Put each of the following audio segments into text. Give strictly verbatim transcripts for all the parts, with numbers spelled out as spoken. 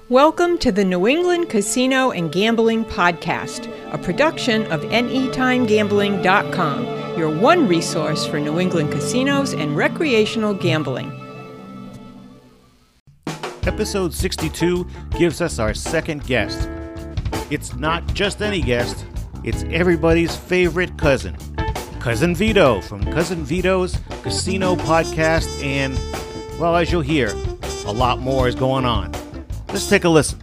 Welcome to the New England Casino and Gambling Podcast, a production of anytime gambling dot com, your one resource for New England casinos and recreational gambling. Episode sixty-two gives us our second guest. It's not just any guest, it's everybody's favorite cousin. Cousin Vito from Cousin Vito's Casino Podcast, and, well, as you'll hear, a lot more is going on. Let's take a listen.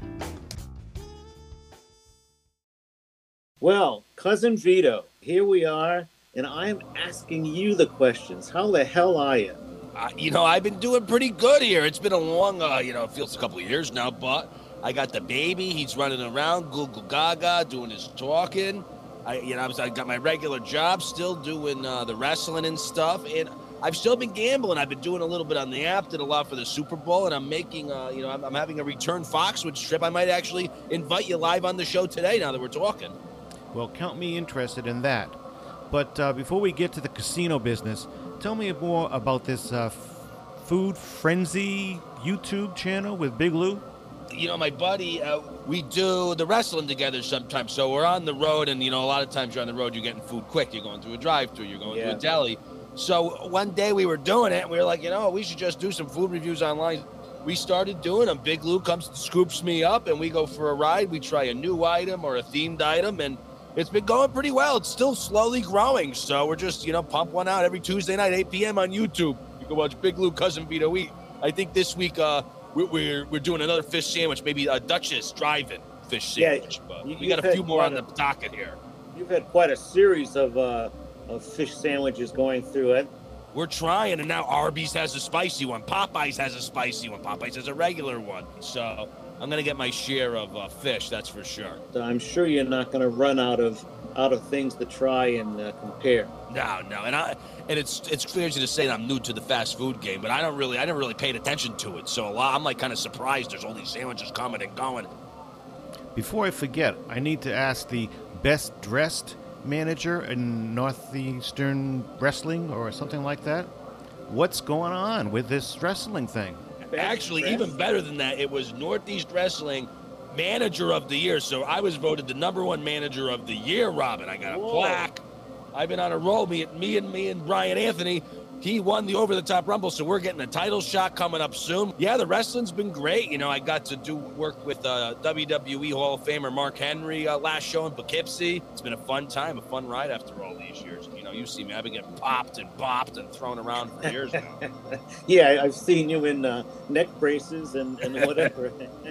Well, Cousin Vito, here we are, and I'm asking you the questions. How the hell are you? Uh, you know, I've been doing pretty good here. It's been a long, uh, you know, it feels a couple of years now, but I got the baby. He's running around, Google Gaga, doing his talking. I, you know, I, was, I got my regular job, still doing uh, the wrestling and stuff, and I've still been gambling. I've been doing a little bit on the app, did a lot for the Super Bowl, and I'm making, uh, you know, I'm, I'm having a return Foxwoods trip. I might actually invite you live on the show today now that we're talking. Well, count me interested in that. But uh, before we get to the casino business, tell me more about this uh, Food Frenzy YouTube channel with Big Lou. You know, my buddy, uh, we do the wrestling together sometimes. So we're on the road, and, you know, a lot of times you're on the road, you're getting food quick. You're going through a drive-thru, you're going yeah. to a deli. So one day we were doing it, and we were like, you know, we should just do some food reviews online. We started doing them. Big Lou comes, scoops me up, and we go for a ride. We try a new item or a themed item, and it's been going pretty well. It's still slowly growing, so we're just, you know, pump one out every Tuesday night, eight p.m. on YouTube. You can watch Big Lou, Cousin Vito eat. I think this week uh, we're, we're we're doing another fish sandwich, maybe a Duchess drive-in fish sandwich. Yeah, but you, we got a few more on the docket here. You've had quite a series of uh, of fish sandwiches going through it. We're trying, and now Arby's has a spicy one. Popeyes has a spicy one. Popeyes has a regular one. So I'm going to get my share of uh, fish, that's for sure. I'm sure you're not going to run out of out of things to try and uh, compare. No, no, and I and it's it's crazy to say that I'm new to the fast food game, but I don't really I never really paid attention to it. So a lot, I'm like kind of surprised. There's all these sandwiches coming and going. Before I forget, I need to ask the best dressed manager in Northeastern Wrestling or something like that. What's going on with this wrestling thing? Actually, even better than that, it was Northeast Wrestling Manager of the Year. So I was voted the number one manager of the year, Robin. I got a Whoa. plaque. I've been on a roll. Me, me and me and Brian Anthony, he won the over-the-top Rumble, so we're getting a title shot coming up soon. Yeah, the wrestling's been great. You know, I got to do work with uh, W W E Hall of Famer Mark Henry uh, last show in Poughkeepsie. It's been a fun time, a fun ride after all these years. You know, you see me, I've been getting popped and bopped and thrown around for years now. Yeah, I've seen you in uh, neck braces and, and whatever.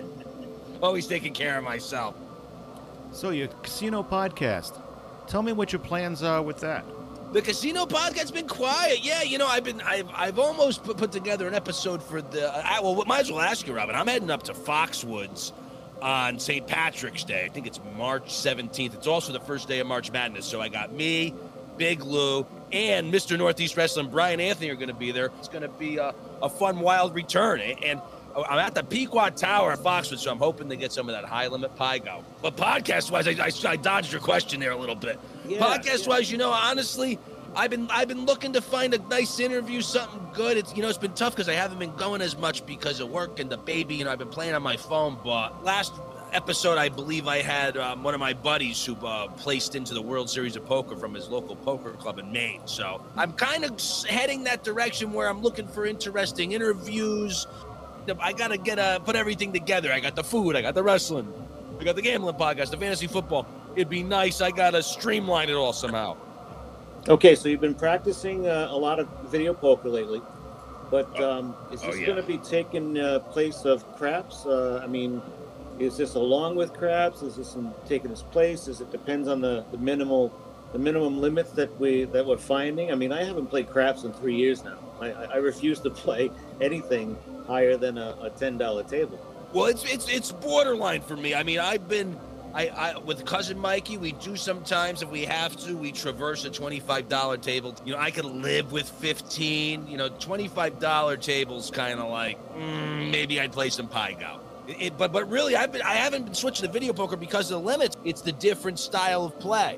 Always taking care of myself. So your casino podcast, tell me what your plans are with that. The casino podcast's been quiet. Yeah, you know, I've been, I've, I've almost put, put together an episode for the. I, well, might as well ask you, Robin. I'm heading up to Foxwoods on Saint Patrick's Day. I think it's March seventeenth. It's also the first day of March Madness. So I got me, Big Lou, and Mister Northeast Wrestling Brian Anthony are going to be there. It's going to be a, a fun, wild return. And I'm at the Pequot Tower in Foxwoods, so I'm hoping to get some of that high-limit pie go. But podcast-wise, I, I, I dodged your question there a little bit. Yeah, podcast-wise, yeah. You know, honestly, I've been I've been looking to find a nice interview, something good. It's you know, it's been tough because I haven't been going as much because of work and the baby. You know, I've been playing on my phone. But last episode, I believe I had um, one of my buddies who uh, placed into the World Series of Poker from his local poker club in Maine. So I'm kind of heading that direction where I'm looking for interesting interviews. I got to get a, put everything together. I got the food, I got the wrestling, I got the gambling podcast, the fantasy football. It'd be nice. I got to streamline it all somehow. Okay, so you've been practicing uh, a lot of video poker lately, but um, is this oh, yeah. going to be taking uh, place of craps? Uh, I mean, is this along with craps? Is this in, taking its place? Is it depends on the, the minimal the minimum limits that we that we're finding? I mean, I haven't played craps in three years now. I, I refuse to play anything higher than a, a ten dollar table. Well, it's it's it's borderline for me. I mean, I've been I, I with Cousin Mikey, we do sometimes if we have to, we traverse a twenty-five dollar table. You know, I could live with fifteen. You know, twenty-five dollar tables kind of like mm, maybe I'd play some pie go. It, it, but but really, I've been I haven't been switching to video poker because of the limits. It's the different style of play.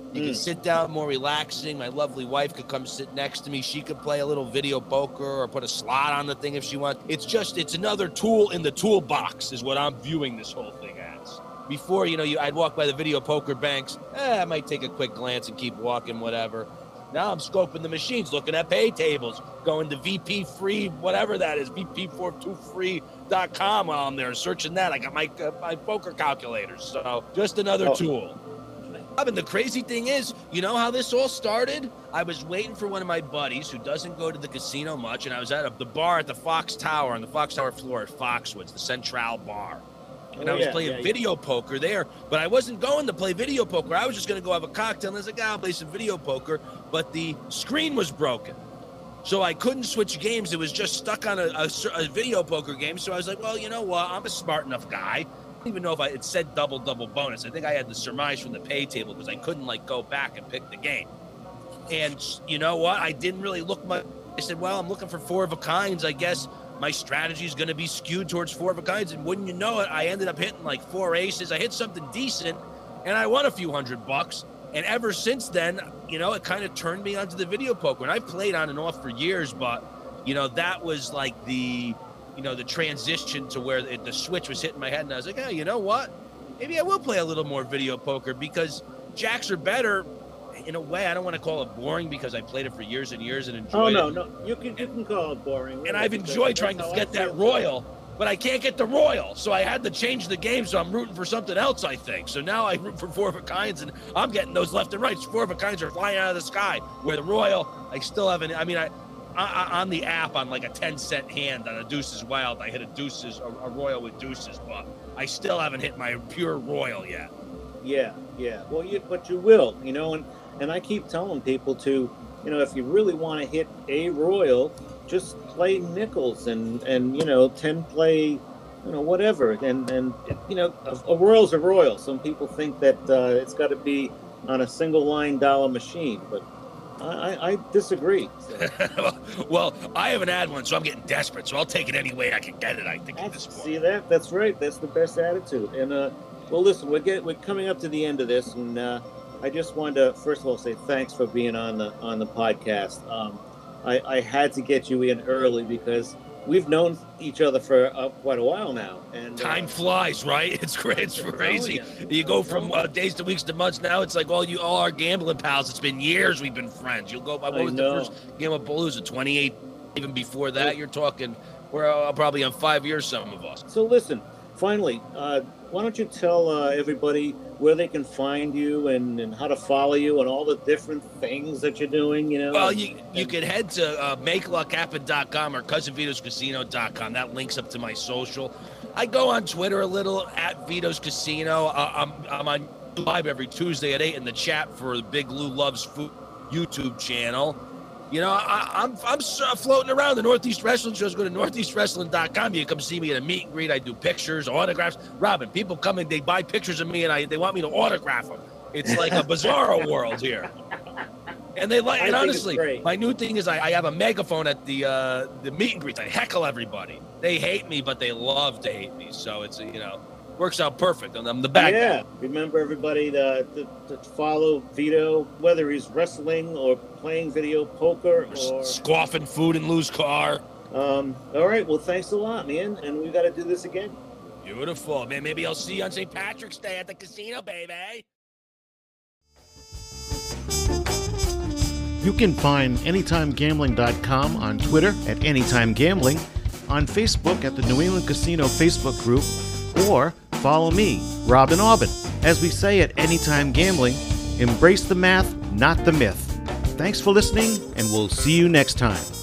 You can sit down more relaxing. My lovely wife could come sit next to me. She could play a little video poker or put a slot on the thing if she wants. It's just, it's another tool in the toolbox is what I'm viewing this whole thing as. Before, you know, you, I'd walk by the video poker banks. Eh, I might take a quick glance and keep walking, whatever. Now I'm scoping the machines, looking at pay tables, going to V P free, whatever that is, V P four two free dot com while I'm there, searching that. I got my, uh, my poker calculators. So just another oh. tool. And the crazy thing is, you know how this all started? I was waiting for one of my buddies who doesn't go to the casino much, and I was at a, the bar at the Fox Tower, on the Fox Tower floor at Foxwoods, the Central Bar. And oh, I was yeah, playing yeah, video yeah. poker there, but I wasn't going to play video poker. I was just going to go have a cocktail, and I was like, ah, I'll play some video poker, but the screen was broken. So I couldn't switch games. It was just stuck on a, a, a video poker game. So I was like, well, you know what? I'm a smart enough guy. I don't even know if I, it said double, double bonus. I think I had the surmise from the pay table because I couldn't, like, go back and pick the game. And you know what? I didn't really look much. I said, well, I'm looking for four of a kinds. I guess my strategy is going to be skewed towards four of a kinds. And wouldn't you know it, I ended up hitting like four aces. I hit something decent, and I won a few hundred bucks. And ever since then, you know, it kind of turned me onto the video poker. And I've played on and off for years, but, you know, that was like the... you know, the transition to where the, the switch was hitting my head. And I was like, oh, you know what? Maybe I will play a little more video poker because jacks are better. In a way, I don't want to call it boring because I played it for years and years and enjoyed it. Oh, no, it. no. You can, you can call it boring. And I've enjoyed trying to get that royal, but I can't get the royal. So I had to change the game, so I'm rooting for something else, I think. So now I root for four of a kinds, and I'm getting those left and right. Four of a kinds are flying out of the sky. Where the royal, I still haven't, I mean, I... I, on the app, on like a ten cent hand on a Deuces Wild, I hit a Deuces, a, a Royal with Deuces, but I still haven't hit my pure Royal yet. Yeah, yeah. Well, you, but you will, you know, and, and I keep telling people to, you know, if you really want to hit a Royal, just play nickels and, and you know, ten play, you know, whatever. And, and you know, a, a Royal's a Royal. Some people think that uh, it's got to be on a single line dollar machine, but I, I disagree. So. Well, I haven't had one, so I'm getting desperate. So I'll take it any way I can get it. I think. At this point. See that? That's right. That's the best attitude. And uh, well, listen, we're get we're coming up to the end of this, and uh, I just wanted to first of all say thanks for being on the on the podcast. Um, I, I had to get you in early because we've known each other for uh, quite a while now. And time uh, flies, right? It's great. It's crazy. You. you go from uh, days to weeks to months. Now it's like all you, all our gambling pals. It's been years we've been friends. You'll go by what was the first game of Palooza? twenty-eight. Even before that, yeah. You're talking. We're uh, probably on five years. Some of us. So listen. Finally, uh, why don't you tell uh, everybody where they can find you and, and how to follow you and all the different things that you're doing, you know? Well, you, you and, can head to uh, make luck happen dot com or cousin vitos casino dot com. That links up to my social. I go on Twitter a little, at Vito's Casino. Uh, I'm, I'm on live every Tuesday at eight in the chat for the Big Lou Loves Food YouTube channel. You know, I, I'm I'm floating around the Northeast Wrestling shows. Go to northeast wrestling dot com. You can come see me at a meet and greet. I do pictures, autographs. Robin, people come in, they buy pictures of me, and I they want me to autograph them. It's like a bizarro world here. And they like. And honestly, my new thing is I, I have a megaphone at the uh, the meet and greets. I heckle everybody. They hate me, but they love to hate me. So it's you know. Works out perfect. I'm the bad yeah. guy. Remember, everybody, to, to, to follow Vito, whether he's wrestling or playing video poker or... Scoffing food in Lou's car. Um, all right. Well, thanks a lot, man. And we got to do this again. Beautiful. Man, maybe I'll see you on Saint Patrick's Day at the casino, baby. You can find anytime gambling dot com on Twitter at anytime gambling, on Facebook at the New England Casino Facebook group, or follow me, Robin Aubin. As we say at Anytime Gambling, embrace the math, not the myth. Thanks for listening, and we'll see you next time.